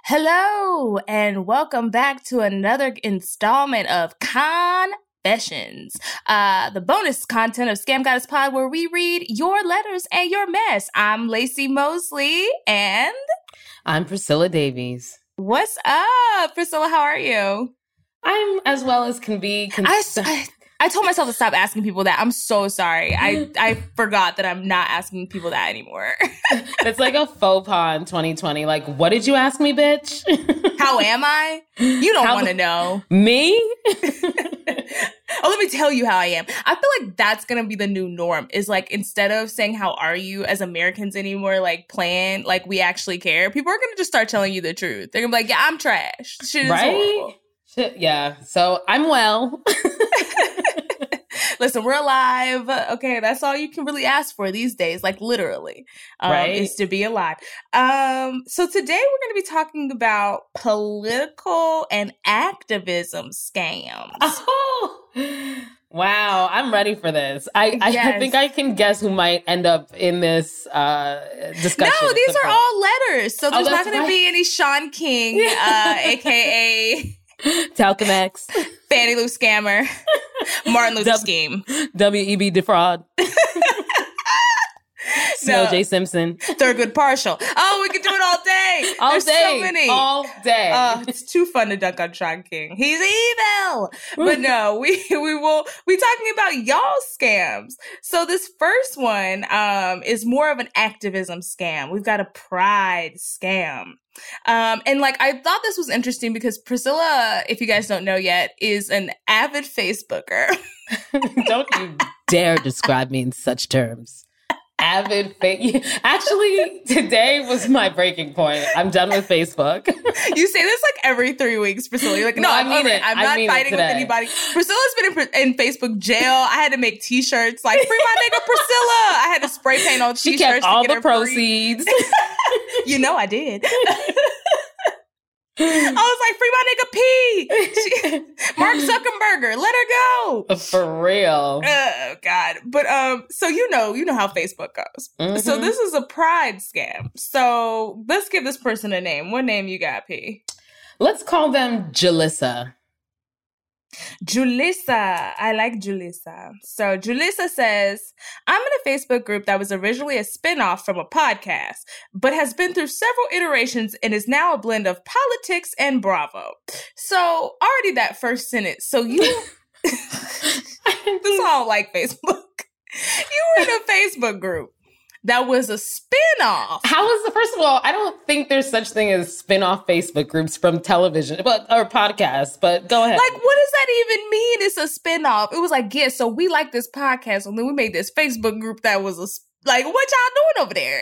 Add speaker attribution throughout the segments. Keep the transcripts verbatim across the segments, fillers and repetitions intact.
Speaker 1: Hello, and welcome back to another installment of Confessions, uh, the bonus content of Scam Goddess Pod, where we read your letters and your mess. I'm Lacey Mosley, and
Speaker 2: I'm Priscilla Davies.
Speaker 1: What's up, Priscilla? How are you?
Speaker 2: I'm as well as can be. Cons-
Speaker 1: I, I, I told myself to stop asking people that. I'm so sorry. I, I forgot that I'm not asking people that anymore.
Speaker 2: It's like a faux pas in twenty twenty. Like, what did you ask me, bitch?
Speaker 1: How am I? You don't want to know.
Speaker 2: Me?
Speaker 1: Oh, let me tell you how I am. I feel like that's going to be the new norm, is like, instead of saying, how are you as Americans anymore, like plan, like we actually care, people are going to just start telling you the truth. They're going to be like, yeah, I'm trash. Shit is
Speaker 2: right?
Speaker 1: horrible.
Speaker 2: Shit, yeah. So I'm well.
Speaker 1: Listen, we're alive. Okay, that's all you can really ask for these days, like literally, um,
Speaker 2: right?
Speaker 1: is to be alive. Um, so today we're going to be talking about political and activism scams.
Speaker 2: Oh, wow. I'm ready for this. I, I,
Speaker 1: Yes.
Speaker 2: I think I can guess who might end up in this uh, discussion.
Speaker 1: No, these are all letters. So there's
Speaker 2: Oh,
Speaker 1: not
Speaker 2: that's
Speaker 1: going
Speaker 2: right.
Speaker 1: to be any Sean King, uh, a k a.
Speaker 2: Talcum X.
Speaker 1: Fannie Lou Scammer. Martin Luther
Speaker 2: W-
Speaker 1: Scheme.
Speaker 2: W E B Defraud. Snow
Speaker 1: No.
Speaker 2: J. Simpson.
Speaker 1: Thurgood Partial. Oh, we could do it all day.
Speaker 2: All
Speaker 1: There's
Speaker 2: day.
Speaker 1: so many.
Speaker 2: All day.
Speaker 1: Oh, it's too fun to dunk on Sean King. He's evil. But no, we we will we talking about y'all scams. So this first one um is more of an activism scam. We've got a pride scam. Um, and like, I thought this was interesting because Priscilla, if you guys don't know yet, is an avid Facebooker.
Speaker 2: Don't you dare describe me in such terms. Avid fa- Actually, today was my breaking point. I'm done with Facebook.
Speaker 1: You say this like every three weeks, Priscilla. You're like, no,
Speaker 2: No, I
Speaker 1: I'm
Speaker 2: mean
Speaker 1: over
Speaker 2: it.
Speaker 1: it. I'm
Speaker 2: I
Speaker 1: not
Speaker 2: mean it
Speaker 1: fighting with
Speaker 2: today.
Speaker 1: anybody. Priscilla's been in, in Facebook jail. I had to make T-shirts like, free my nigga Priscilla. I had to spray paint on
Speaker 2: She
Speaker 1: T-shirts
Speaker 2: kept all
Speaker 1: to get
Speaker 2: the
Speaker 1: her
Speaker 2: proceeds.
Speaker 1: free. You know I did. I was like, free my nigga P. She, Mark Zuckerberger, let her go.
Speaker 2: For real.
Speaker 1: Oh God. But um, so you know, you know how Facebook goes.
Speaker 2: Mhm.
Speaker 1: So this is a pride scam. So let's give this person a name. What name you got, P?
Speaker 2: Let's call them Jalissa.
Speaker 1: Julissa. I like Julissa. So Julissa says, I'm in a Facebook group that was originally a spinoff from a podcast, but has been through several iterations and is now a blend of politics and Bravo. So already that first sentence. So you, this is why I don't like Facebook. You were in a Facebook group that was a spinoff.
Speaker 2: How is the, first of all, I don't think there's such thing as spin-off Facebook groups from television, but or podcasts, but go ahead.
Speaker 1: Like, what does that even mean? It's a spinoff. It was like, yeah, so we like this podcast, and then we made this Facebook group that was a, sp- like, what y'all doing over there?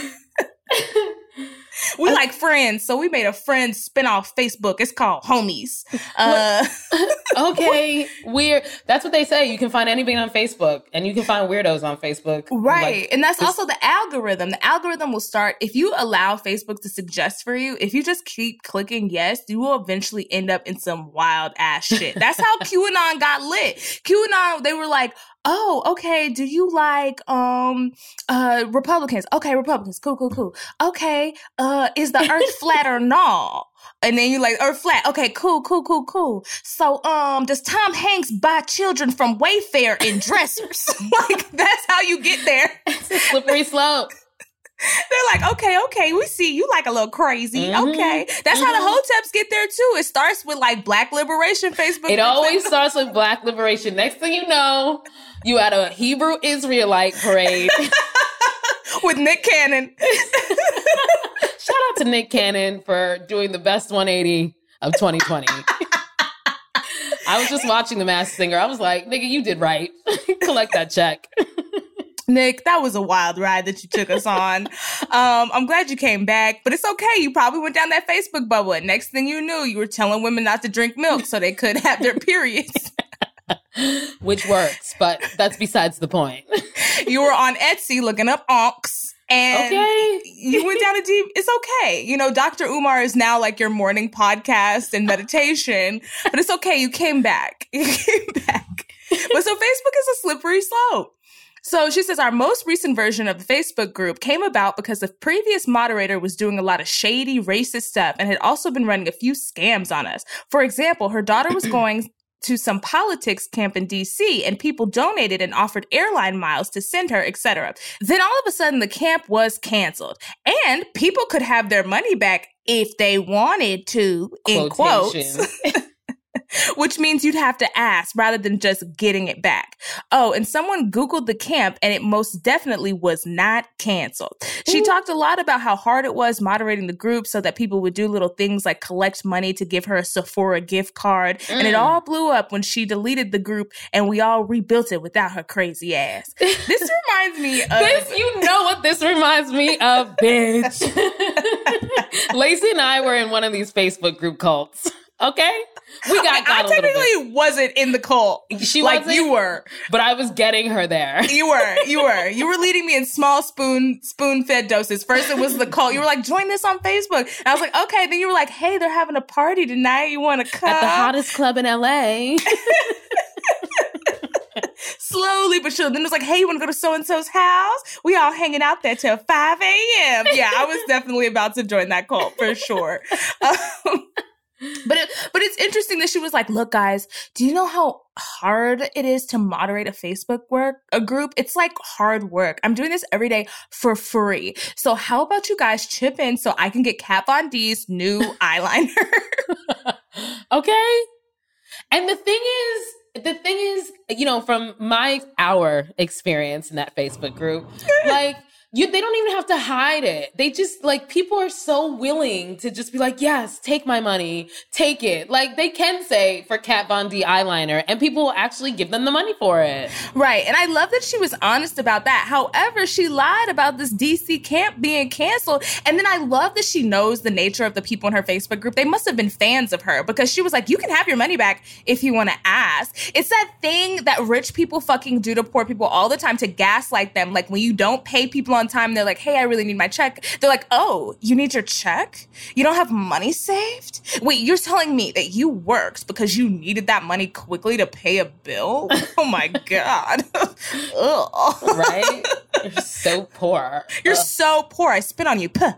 Speaker 1: We like Friends, so we made a Friends spinoff Facebook. It's called Homies. Uh,
Speaker 2: Okay, weird. That's what they say. You can find anything on Facebook, and you can find weirdos on Facebook.
Speaker 1: right.
Speaker 2: Like,
Speaker 1: And that's
Speaker 2: this-
Speaker 1: also the algorithm. The algorithm will start, if you allow Facebook to suggest for you, if you just keep clicking yes, you will eventually end up in some wild ass shit. That's how QAnon got lit. QAnon, they were like, oh, okay, do you like um uh Republicans? Okay, Republicans, cool, cool, cool. Okay, uh, is the earth flat or not? And then you like, earth flat. Okay, cool, cool, cool, cool. So, um, does Tom Hanks buy children from Wayfair in dressers? Like, that's how you get there.
Speaker 2: It's a slippery slope.
Speaker 1: They're like, okay, okay, we see you like a little crazy.
Speaker 2: Mhm.
Speaker 1: Okay. That's how the Hoteps get there too. It starts with like Black Liberation Facebook.
Speaker 2: It always starts with Black liberation. Next thing you know, you at a Hebrew Israelite parade.
Speaker 1: with Nick Cannon.
Speaker 2: Shout out to Nick Cannon for doing the best one eighty of twenty twenty. I was just watching The Masked Singer. I was like, nigga, you did right. Collect that check.
Speaker 1: Nick, that was a wild ride that you took us on. Um, I'm glad you came back, but it's okay. You probably went down that Facebook bubble. And next thing you knew, you were telling women not to drink milk so they could have their periods.
Speaker 2: Which works, but that's besides the point.
Speaker 1: You were on Etsy looking up onks. And
Speaker 2: Okay.
Speaker 1: you went down a deep, it's okay. You know, Doctor Umar is now like your morning podcast and meditation, but it's okay. You came back. You came back. But so Facebook is a slippery slope. So she says, our most recent version of the Facebook group came about because the previous moderator was doing a lot of shady, racist stuff and had also been running a few scams on us. For example, her daughter was going to some politics camp in D C and people donated and offered airline miles to send her, et cetera. Then all of a sudden the camp was canceled and people could have their money back if they wanted to, in quotes. Which means you'd have to ask rather than just getting it back. Oh, and someone Googled the camp and it most definitely was not canceled. She Ooh. talked a lot about how hard it was moderating the group so that people would do little things like collect money to give her a Sephora gift card. Mm. And it all blew up when she deleted the group and we all rebuilt it without her crazy ass. This reminds me of...
Speaker 2: This, you know what this reminds me of, bitch. Lacey and I were in one of these Facebook group cults. Okay? We got, got
Speaker 1: I
Speaker 2: a little
Speaker 1: technically
Speaker 2: bit.
Speaker 1: wasn't in the cult.
Speaker 2: She
Speaker 1: like
Speaker 2: wasn't,
Speaker 1: you were.
Speaker 2: But I was getting her there.
Speaker 1: You were. You were. You were leading me in small spoon, spoon-fed doses. First it was the cult. You were like, join this on Facebook. And I was like, okay. Then you were like, hey, they're having a party tonight. You want to come?
Speaker 2: At the hottest club in L A.
Speaker 1: Slowly but surely. Then it was like, hey, you want to go to so-and-so's house? We all hanging out there till five a.m. Yeah, I was definitely about to join that cult for sure. Um, But it, but it's interesting that she was like, look, guys, do you know how hard it is to moderate a Facebook work, a group? It's like hard work. I'm doing this every day for free. So how about you guys chip in so I can get Kat Von D's new eyeliner?
Speaker 2: Okay. And the thing is, the thing is, you know, from my, our experience in that Facebook group, like, You, they don't even have to hide it. They just, like, people are so willing to just be like, yes, take my money, take it. Like, they can say for Kat Von D eyeliner, and people will actually give them the money for it.
Speaker 1: Right. And I love that she was honest about that. However, she lied about this D C camp being canceled. And then I love that she knows the nature of the people in her Facebook group. They must have been fans of her because she was like, you can have your money back if you want to ask. It's that thing that rich people fucking do to poor people all the time to gaslight them. Like, when you don't pay people on time, they're like, hey, I really need my check. They're like, oh, you need your check? You don't have money saved? Wait, you're telling me that you worked because you needed that money quickly to pay a bill? Oh my God. Ugh.
Speaker 2: Right? You're so poor.
Speaker 1: You're
Speaker 2: Ugh.
Speaker 1: so poor. I spit on you. Puh.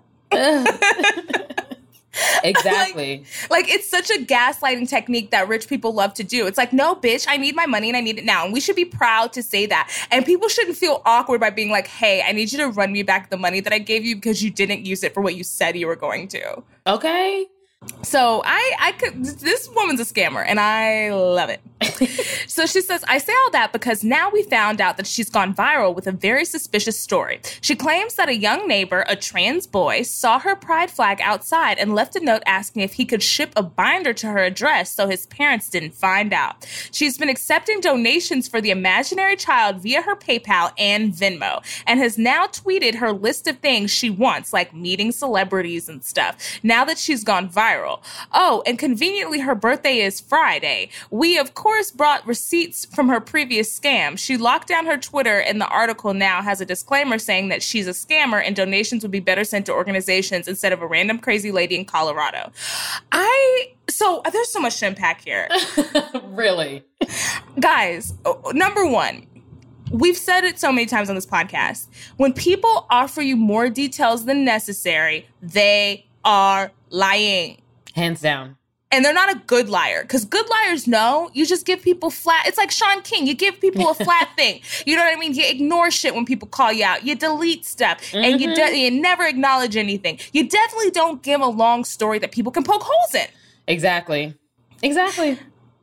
Speaker 2: Exactly.
Speaker 1: like, like, it's such a gaslighting technique that rich people love to do. It's like, no, bitch, I need my money and I need it now. And we should be proud to say that. And people shouldn't feel awkward by being like, hey, I need you to run me back the money that I gave you because you didn't use it for what you said you were going to.
Speaker 2: Okay.
Speaker 1: So I, I could, this woman's a scammer and I love it. So she says, I say all that because now we found out that she's gone viral with a very suspicious story. She claims that a young neighbor, a trans boy, saw her pride flag outside and left a note asking if he could ship a binder to her address so his parents didn't find out. She's been accepting donations for the imaginary child via her PayPal and Venmo and has now tweeted her list of things she wants, like meeting celebrities and stuff, now that she's gone viral. Oh, and conveniently her birthday is Friday. We, of course, brought receipts from her previous scam. She locked down her Twitter, and the article now has a disclaimer saying that she's a scammer and donations would be better sent to organizations instead of a random crazy lady in Colorado. I... So, there's so much to unpack here.
Speaker 2: Really?
Speaker 1: Guys, number one, we've said it so many times on this podcast. When people offer you more details than necessary, they are lying.
Speaker 2: Hands down.
Speaker 1: And they're not a good liar, because good liars know you just give people flat. It's like Sean King. You give people a flat thing. You know what I mean? You ignore shit when people call you out. You delete stuff, mm-hmm. and you, de- you never acknowledge anything. You definitely don't give a long story that people can poke holes in.
Speaker 2: Exactly. Exactly.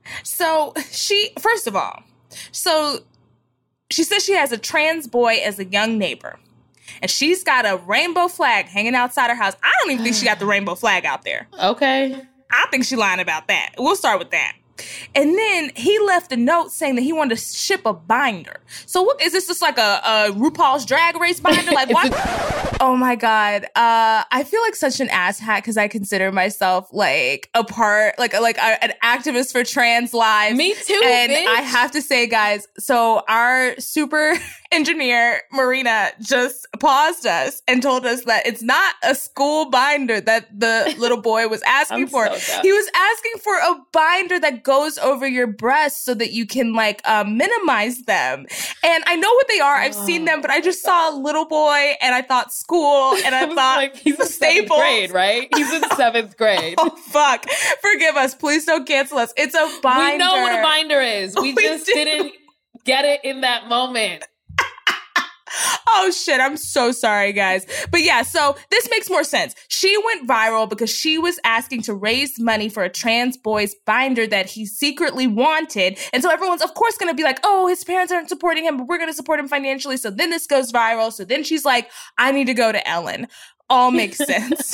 Speaker 1: So she, first of all, so she says she has a trans boy as a young neighbor. And she's got a rainbow flag hanging outside her house. I don't even think she got the rainbow flag out there.
Speaker 2: Okay.
Speaker 1: I think she's lying about that. We'll start with that. And then he left a note saying that he wanted to ship a binder. So what is this just like a, a RuPaul's Drag Race binder? Like what? Oh my God. Uh, I feel like such an asshat because I consider myself like a part, like like a, an activist for trans lives.
Speaker 2: Me too,
Speaker 1: And
Speaker 2: bitch.
Speaker 1: I have to say, guys, so our super engineer, Marina, just paused us and told us that it's not a school binder that the little boy was asking for.
Speaker 2: So
Speaker 1: he was asking for a binder that goes over your breasts so that you can like uh, minimize them. And I know what they are. I've oh, seen them, but I just saw a little boy and I thought school and I, I thought
Speaker 2: like, he's in seventh grade, right? He's in seventh grade.
Speaker 1: Oh, fuck. Forgive us. Please don't cancel us. It's a binder.
Speaker 2: We know what a binder is. We, we just
Speaker 1: do.
Speaker 2: didn't get it in that moment.
Speaker 1: Oh, shit. I'm so sorry, guys. But yeah, so this makes more sense. She went viral because she was asking to raise money for a trans boy's binder that he secretly wanted. And so everyone's, of course, going to be like, oh, his parents aren't supporting him, but we're going to support him financially. So then this goes viral. So then she's like, I need to go to Ellen. All makes sense.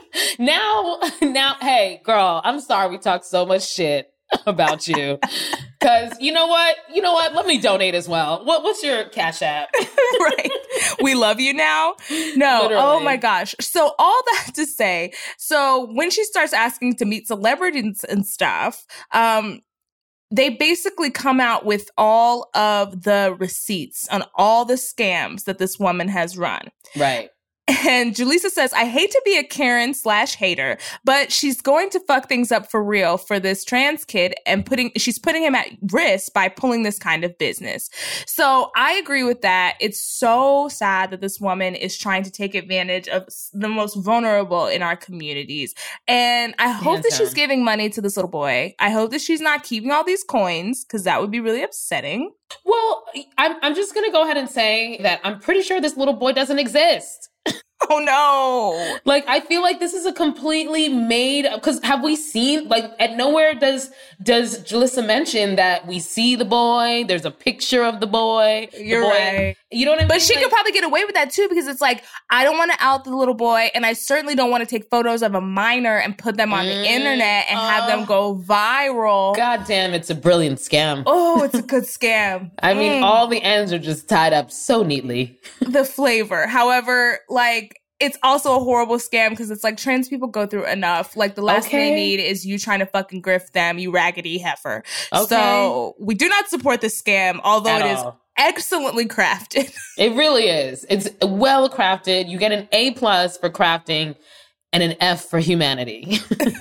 Speaker 2: now, now, hey, girl, I'm sorry we talked so much shit about you. Because you know what? You know what? Let me donate as well. What, what's your Cash App?
Speaker 1: Right. We love you now. No. Literally. Oh my gosh. So all that to say, so when she starts asking to meet celebrities and stuff, um, they basically come out with all of the receipts on all the scams that this woman has run.
Speaker 2: Right.
Speaker 1: And Julissa says, I hate to be a Karen slash hater, but she's going to fuck things up for real for this trans kid and putting, she's putting him at risk by pulling this kind of business. So I agree with that. It's so sad that this woman is trying to take advantage of the most vulnerable in our communities. And I hope
Speaker 2: Hands
Speaker 1: that
Speaker 2: down.
Speaker 1: she's giving money to this little boy. I hope that she's not keeping all these coins because that would be really upsetting.
Speaker 2: Well, I'm, I'm just going to go ahead and say that I'm pretty sure this little boy doesn't exist.
Speaker 1: Oh, no.
Speaker 2: Like, I feel like this is a completely made, because have we seen, like, at nowhere does does Julissa mention that we see the boy, there's a picture of the boy.
Speaker 1: You're
Speaker 2: the boy,
Speaker 1: right.
Speaker 2: You know what I mean?
Speaker 1: But she
Speaker 2: like,
Speaker 1: could probably get away with that, too, because it's like, I don't want to out the little boy, and I certainly don't want to take photos of a minor and put them on mm, the internet and uh, have them go viral.
Speaker 2: God damn, it's a brilliant scam.
Speaker 1: Oh, it's a good scam.
Speaker 2: I mean,
Speaker 1: mm.
Speaker 2: all the ends are just tied up so neatly.
Speaker 1: The flavor. However, like, it's also a horrible scam because it's like trans people go through enough. Like the last
Speaker 2: okay.
Speaker 1: thing they need is you trying to fucking grift them, you raggedy heifer.
Speaker 2: Okay.
Speaker 1: So we do not support this scam, although
Speaker 2: At
Speaker 1: it is
Speaker 2: all.
Speaker 1: excellently crafted.
Speaker 2: It really is. It's well crafted. You get an A plus for crafting and an F for humanity.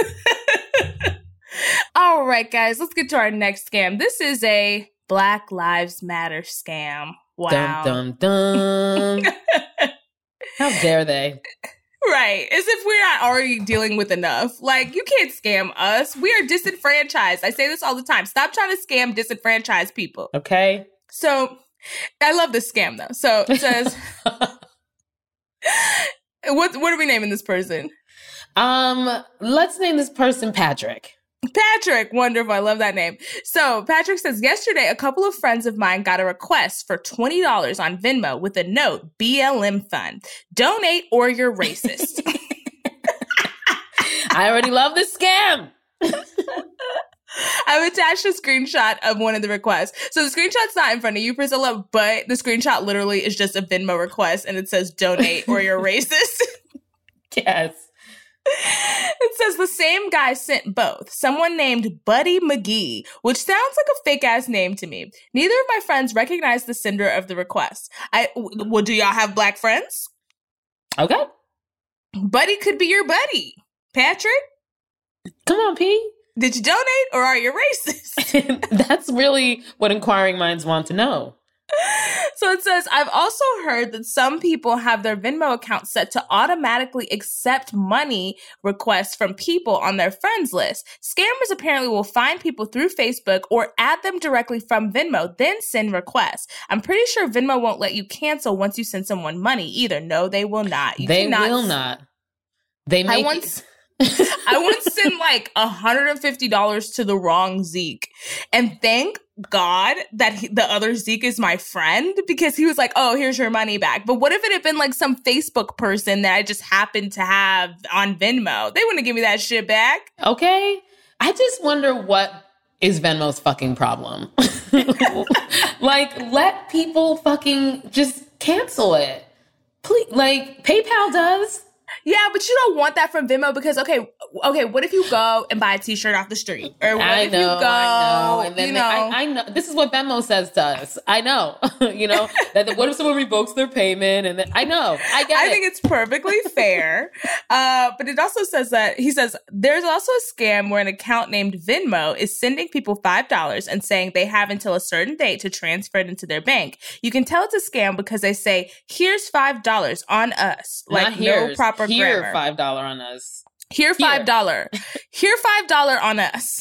Speaker 1: All right, guys, let's get to our next scam. This is a Black Lives Matter scam. Wow.
Speaker 2: Dum, dum, dum. How dare they?
Speaker 1: Right. As if we're not already dealing with enough. Like, you can't scam us. We are disenfranchised. I say this all the time. Stop trying to scam disenfranchised people.
Speaker 2: Okay.
Speaker 1: So, I love this scam, though. So, it says... what, what are we naming this person?
Speaker 2: Um, let's name this person Patrick.
Speaker 1: Patrick, wonderful. I love that name. So Patrick says, yesterday, a couple of friends of mine got a request for twenty dollars on Venmo with a note, B L M fund. Donate or you're racist.
Speaker 2: I already love this scam.
Speaker 1: I've attached a screenshot of one of the requests. So the screenshot's not in front of you, Priscilla, but the screenshot literally is just a Venmo request and it says donate or you're racist.
Speaker 2: Yes.
Speaker 1: It says the same guy sent both. Someone named Buddy McGee, which sounds like a fake ass name to me. Neither of my friends recognized the sender of the request. I well, do y'all have black friends?
Speaker 2: Okay.
Speaker 1: Buddy could be your buddy. Patrick?
Speaker 2: Come on, P.
Speaker 1: Did you donate or are you racist?
Speaker 2: That's really what inquiring minds want to know.
Speaker 1: So it says, I've also heard that some people have their Venmo account set to automatically accept money requests from people on their friends list. Scammers apparently will find people through Facebook or add them directly from Venmo, then send requests. I'm pretty sure Venmo won't let you cancel once you send someone money either. No, they will not. You
Speaker 2: they
Speaker 1: cannot
Speaker 2: will not. They make
Speaker 1: I once... I once sent like one hundred fifty dollars to the wrong Zeke. And thank God that he, the other Zeke is my friend because he was like, oh, here's your money back. But what if it had been like some Facebook person that I just happened to have on Venmo? They wouldn't give me that shit back.
Speaker 2: Okay. I just wonder what is Venmo's fucking problem. Like, let people fucking just cancel it. Please, like, PayPal does.
Speaker 1: Yeah, but you don't want that from Venmo because, okay, okay, what if you go and buy a t-shirt off the street? Or what
Speaker 2: I
Speaker 1: if
Speaker 2: know,
Speaker 1: you go,
Speaker 2: I know. And then
Speaker 1: you
Speaker 2: they,
Speaker 1: know.
Speaker 2: I, I know. This is what Venmo says to us. I know. you know, that the, what if someone revokes their payment? And then, I know. I get
Speaker 1: I
Speaker 2: it.
Speaker 1: think it's perfectly fair. Uh, but it also says that, he says, there's also a scam where an account named Venmo is sending people five dollars and saying they have until a certain date to transfer it into their bank. You can tell it's a scam because they say, here's five dollars on us. Like,
Speaker 2: Not here's,
Speaker 1: no proper
Speaker 2: here
Speaker 1: grammar.
Speaker 2: five dollars on us.
Speaker 1: Here, five dollars. Here, five dollars on us.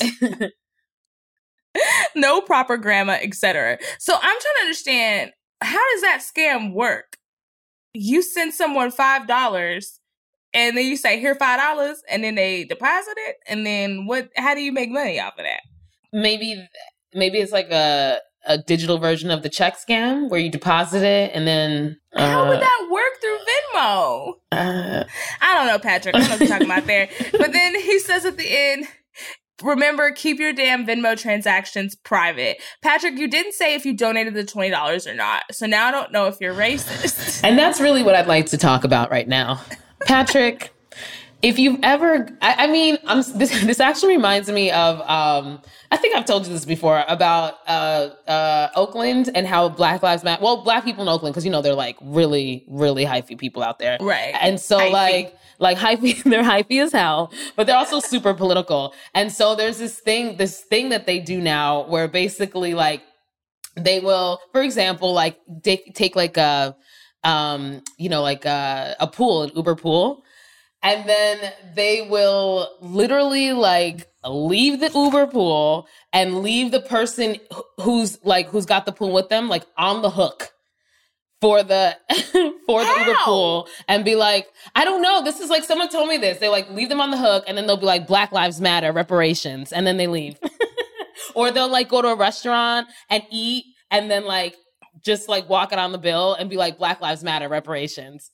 Speaker 1: No proper grammar, et cetera. So I'm trying to understand, how does that scam work? You send someone five dollars and then you say, here, five dollars, and then they deposit it? And then what? How do you make money off of that?
Speaker 2: Maybe, maybe it's like a, a digital version of the check scam where you deposit it and then... Uh,
Speaker 1: How would that work through Venmo?
Speaker 2: Uh,
Speaker 1: I don't know, Patrick. I don't know what you're talking about there. But then he says at the end, remember, keep your damn Venmo transactions private. Patrick, you didn't say if you donated the twenty dollars or not. So now I don't know if you're racist.
Speaker 2: And that's really what I'd like to talk about right now. Patrick, if you've ever, I, I mean, I'm, this this actually reminds me of, um, I think I've told you this before, about uh, uh, Oakland and how Black Lives Matter, well, Black people in Oakland, because, you know, they're like really, really hyphy people out there.
Speaker 1: Right.
Speaker 2: And so
Speaker 1: Hyphy.
Speaker 2: like, like hyphy, they're hyphy as hell, but they're also super political. And so there's this thing, this thing that they do now where basically like, they will, for example, like take, take like a, um, you know, like a, a pool, an Uber pool. And then they will literally like leave the Uber pool and leave the person who's like, who's got the pool with them, like on the hook for the, for the
Speaker 1: How?
Speaker 2: Uber pool and be like, I don't know. This is like, someone told me this. They like leave them on the hook and then they'll be like, Black Lives Matter, reparations. And then they leave. Or they'll like go to a restaurant and eat and then like, just like walk it on the bill and be like, Black Lives Matter, reparations.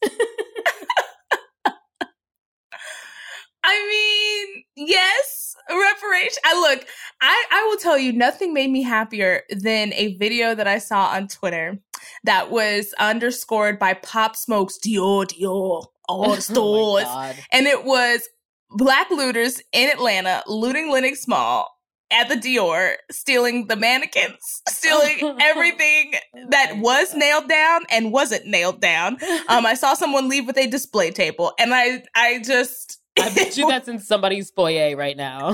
Speaker 1: I mean, yes, reparation. I look, I, I will tell you, nothing made me happier than a video that I saw on Twitter that was underscored by Pop Smoke's Dior, Dior, all the stores.
Speaker 2: Oh
Speaker 1: and it was Black looters in Atlanta looting Lenox Mall at the Dior, stealing the mannequins, stealing everything that was nailed down and wasn't nailed down. Um, I saw someone leave with a display table, and I, I just...
Speaker 2: I bet you that's in somebody's foyer right now.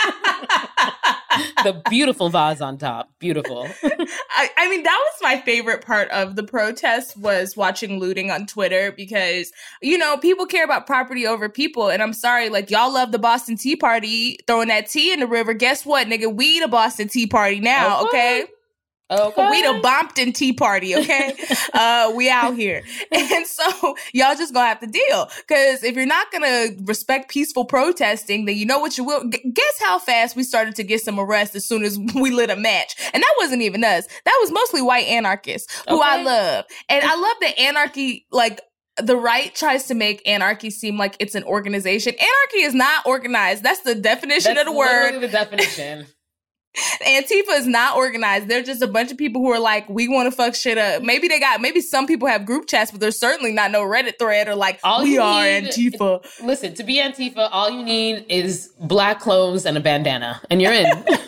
Speaker 2: The beautiful vase on top. Beautiful.
Speaker 1: I, I mean, that was my favorite part of the protest, was watching looting on Twitter, because, you know, people care about property over people. And I'm sorry, like, y'all love the Boston Tea Party, throwing that tea in the river. Guess what, nigga? We the Boston Tea Party now, okay?
Speaker 2: okay? Okay.
Speaker 1: We the Bompton Tea Party, okay? uh, we out here. And so y'all just gonna have to deal. Because if you're not gonna respect peaceful protesting, then you know what you will. G- guess how fast we started to get some arrests as soon as we lit a match. And that wasn't even us. That was mostly white anarchists, who
Speaker 2: Okay.
Speaker 1: I love. And I love that anarchy, like, the right tries to make anarchy seem like it's an organization. Anarchy is not organized. That's the definition
Speaker 2: That's
Speaker 1: of the word.
Speaker 2: literally the definition.
Speaker 1: Antifa is not organized. They're just a bunch of people who are like, we want to fuck shit up. Maybe they got, maybe some people have group chats, but there's certainly not no Reddit thread or like,
Speaker 2: All
Speaker 1: we
Speaker 2: you
Speaker 1: are
Speaker 2: need-
Speaker 1: Antifa.
Speaker 2: Listen, to be Antifa, all you need is black clothes and a bandana, and you're in.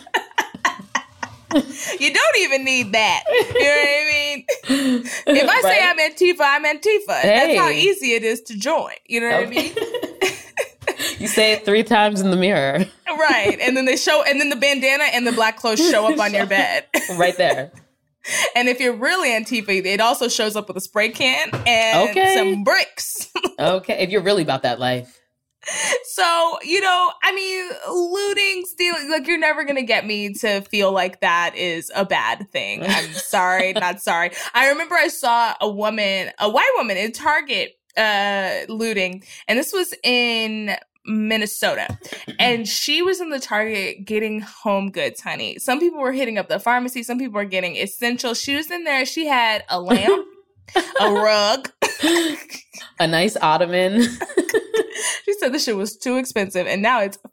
Speaker 1: You don't even need that. You know what I mean? If I say
Speaker 2: Right?
Speaker 1: I'm Antifa, I'm Antifa.
Speaker 2: Hey.
Speaker 1: That's how easy it is to join. You know what
Speaker 2: Okay.
Speaker 1: I mean?
Speaker 2: You say it three times in the mirror.
Speaker 1: Right. And then they show, and then the bandana and the black clothes show up on your bed.
Speaker 2: Right there.
Speaker 1: And if you're really Antifa, it also shows up with a spray can and
Speaker 2: Okay.
Speaker 1: some bricks.
Speaker 2: Okay. If you're really about that life.
Speaker 1: So, you know, I mean, looting, stealing, like, you're never going to get me to feel like that is a bad thing. I'm sorry, not sorry. I remember I saw a woman, a white woman in Target uh, looting, and this was in Minnesota. And she was in the Target getting home goods, honey. Some people were hitting up the pharmacy. Some people were getting essentials. She was in there. She had a lamp, a rug,
Speaker 2: a nice ottoman.
Speaker 1: She said this shit was too expensive, and now it's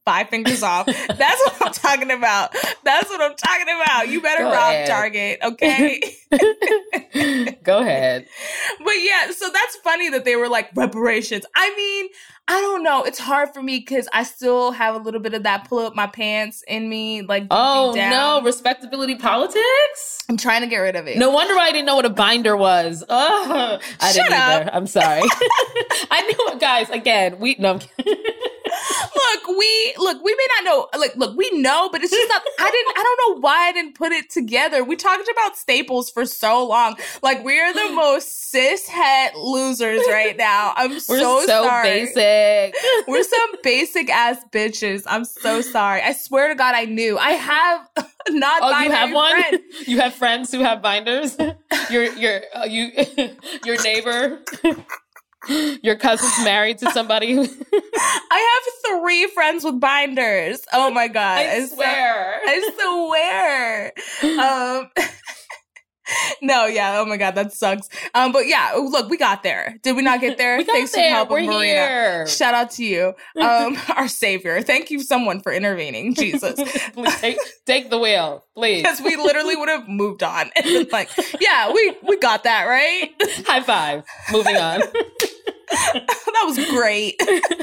Speaker 1: five fingers off. That's what I'm talking about. That's what I'm talking about. You better
Speaker 2: Go
Speaker 1: rob
Speaker 2: ahead.
Speaker 1: Target, okay?
Speaker 2: Go ahead.
Speaker 1: But yeah, so that's funny that they were like reparations. I mean, I don't know. It's hard for me because I still have a little bit of that pull up my pants in me. Like,
Speaker 2: Oh,
Speaker 1: deep down.
Speaker 2: no. Respectability politics?
Speaker 1: I'm trying to get rid of it.
Speaker 2: No wonder I didn't know what a binder was. Oh, I
Speaker 1: Shut
Speaker 2: didn't
Speaker 1: up.
Speaker 2: either. I'm sorry. I knew it, guys. Again, we no. I'm kidding.
Speaker 1: Look, we look, we may not know, like, look, we know, but it's just not, I didn't, I don't know why I didn't put it together. We talked about staples for so long. Like, we're the most cis het losers right now. I'm
Speaker 2: We're
Speaker 1: so,
Speaker 2: so,
Speaker 1: sorry.
Speaker 2: basic.
Speaker 1: We're some basic ass bitches. I'm so sorry. I swear to God, I knew. I have not.
Speaker 2: Oh, you have one?
Speaker 1: Friend.
Speaker 2: You have friends who have binders? Your your uh, you your neighbor, your cousin's married to somebody who
Speaker 1: I have three friends with binders. Oh my God.
Speaker 2: I swear.
Speaker 1: I swear. Um, no, yeah. Oh my God, that sucks. Um, but yeah, look, we got there. Did we not get there?
Speaker 2: We got
Speaker 1: Thanks
Speaker 2: there.
Speaker 1: for helping,
Speaker 2: We're
Speaker 1: Marina.
Speaker 2: here.
Speaker 1: Shout out to you, um, our savior. Thank you, someone, for intervening. Jesus,
Speaker 2: Please take, take the wheel, please.
Speaker 1: because we literally would have moved on and been like, yeah, we we got that right.
Speaker 2: High five. Moving on.
Speaker 1: That was great.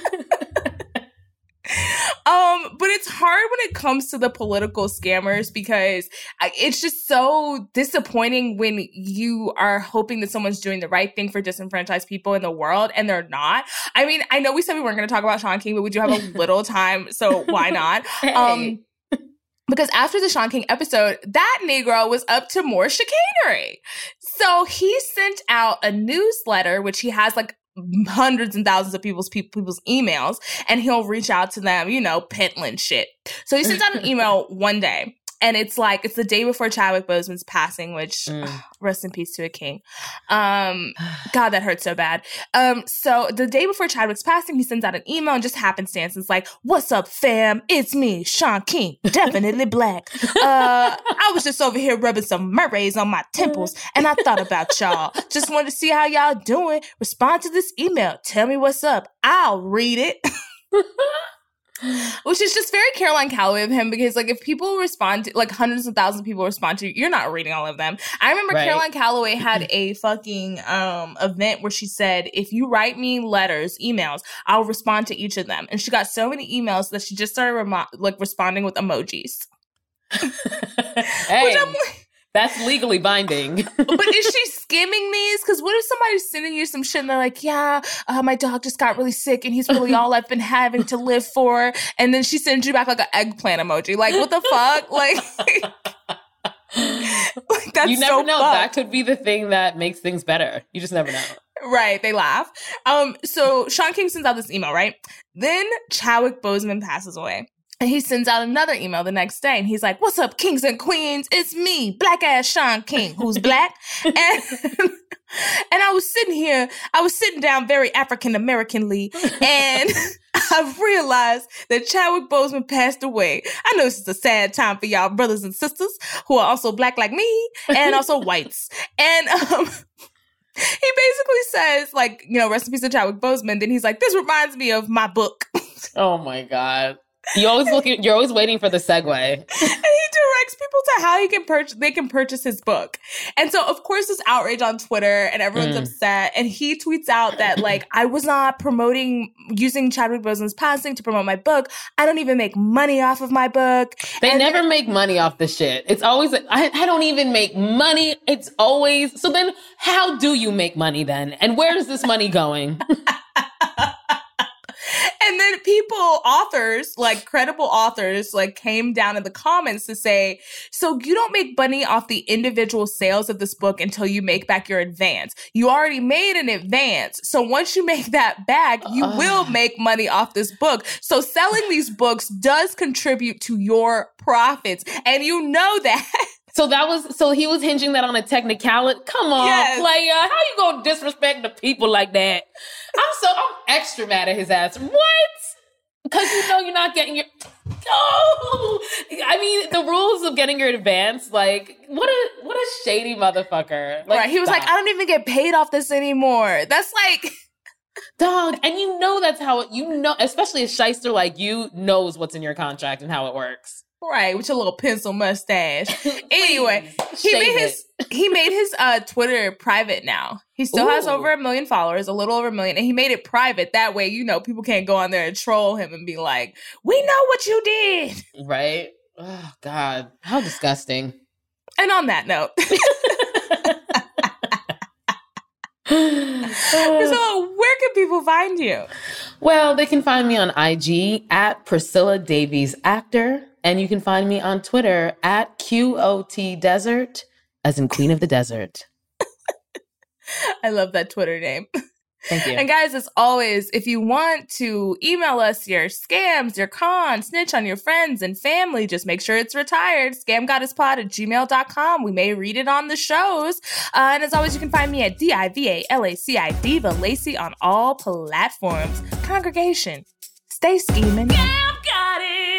Speaker 1: Um, but it's hard when it comes to the political scammers because I, it's just so disappointing when you are hoping that someone's doing the right thing for disenfranchised people in the world and they're not. I mean, I know we said we weren't going to talk about Shaun King, but we do have a little time, so why not?
Speaker 2: Hey.
Speaker 1: Um, because after the Shaun King episode, that Negro was up to more chicanery. So he sent out a newsletter, which he has like hundreds and thousands of people's people's emails, and he'll reach out to them, you know, peddling shit. So he sends out an email one day, and it's like, it's the day before Chadwick Boseman's passing, which,
Speaker 2: Mm.
Speaker 1: ugh, rest in peace to a king. Um, God, that hurts so bad. Um, so the day before Chadwick's passing, he sends out an email and just happenstance. It's like, what's up, fam? It's me, Shaun King, definitely black. Uh, I was just over here rubbing some Murrays on my temples, and I thought about y'all. Just wanted to see how y'all doing. Respond to this email. Tell me what's up. I'll read it. Which is just very Caroline Calloway of him, because like if people respond to, like hundreds of thousands of people respond to you, you're not reading all of them. I remember
Speaker 2: Right.
Speaker 1: Caroline Calloway had a fucking um event where she said, if you write me letters, emails, I'll respond to each of them. And she got so many emails that she just started remo- like responding with emojis.
Speaker 2: Hey,
Speaker 1: Which I'm like,
Speaker 2: that's legally binding.
Speaker 1: but is she skimming these? Because what if somebody's sending you some shit and they're like, yeah, uh, my dog just got really sick and he's really all I've been having to live for. And then she sends you back like an eggplant emoji. Like, what the fuck? Like, like that's
Speaker 2: You never
Speaker 1: so
Speaker 2: know.
Speaker 1: fucked.
Speaker 2: That could be the thing that makes things better. You just never know.
Speaker 1: Right, they laugh. Um, so Shaun King sends out this email, right? Then Chadwick Boseman passes away. And he sends out another email the next day, and he's like, what's up, kings and queens? It's me, black-ass Shaun King, who's black. and, and I was sitting here, I was sitting down very African-Americanly, and I realized that Chadwick Boseman passed away. I know this is a sad time for y'all brothers and sisters who are also black like me, and also whites. And, um... he basically says, like, you know, rest in peace to Chadwick Boseman. Then he's like, this reminds me of my book.
Speaker 2: Oh my God. You always looking. You're always waiting for the segue.
Speaker 1: And he directs people to how he can purchase. They can purchase his book. And so, of course, there's outrage on Twitter, and everyone's
Speaker 2: Mm.
Speaker 1: upset. And he tweets out that, like, I was not promoting using Chadwick Boseman's passing to promote my book. I don't even make money off of my book.
Speaker 2: They
Speaker 1: And
Speaker 2: never make money off this shit. It's always, I, I don't even make money. It's always, so then how do you make money then? And where is this money going?
Speaker 1: And then people, authors, like credible authors, like came down in the comments to say, so you don't make money off the individual sales of this book until you make back your advance. You already made an advance. So once you make that back, you
Speaker 2: Ugh.
Speaker 1: will make money off this book. So selling these books does contribute to your profits. And you know that.
Speaker 2: So that was, so he was hinging that on a technicality. Come on,
Speaker 1: Yes.
Speaker 2: player. How you gonna disrespect the people like that? I'm so, I'm extra mad at his ass. What? Because you know you're not getting your, oh, I mean, the rules of getting your advance, like, what a, what a shady motherfucker. Like,
Speaker 1: Right. He was
Speaker 2: stop.
Speaker 1: like, I don't even get paid off this anymore. That's like...
Speaker 2: Dog, and you know that's how it, you know, especially a shyster like you knows what's in your contract and how it works.
Speaker 1: Right, with your little pencil mustache. Anyway, he
Speaker 2: shave
Speaker 1: made his he made his uh, Twitter private now. He still
Speaker 2: Ooh.
Speaker 1: has over a million followers, a little over a million, and he made it private. That way, you know, people can't go on there and troll him and be like, "We know what you did."
Speaker 2: Right? Oh God, how disgusting.
Speaker 1: And on that note. So, where can people find you?
Speaker 2: Well, they can find me on I G at Priscilla Davies Actor, and you can find me on Twitter at Q O T Desert, as in Queen of the Desert.
Speaker 1: I love that Twitter name.
Speaker 2: Thank you.
Speaker 1: And guys, as always, if you want to email us your scams, your cons, snitch on your friends and family, just make sure it's retired. scamgoddesspod at gmail dot com. We may read it on the shows. Uh, and as always, you can find me at D I V A L A C I, Diva Lacey, on all platforms. Congregation, stay scheming. Scam Goddess!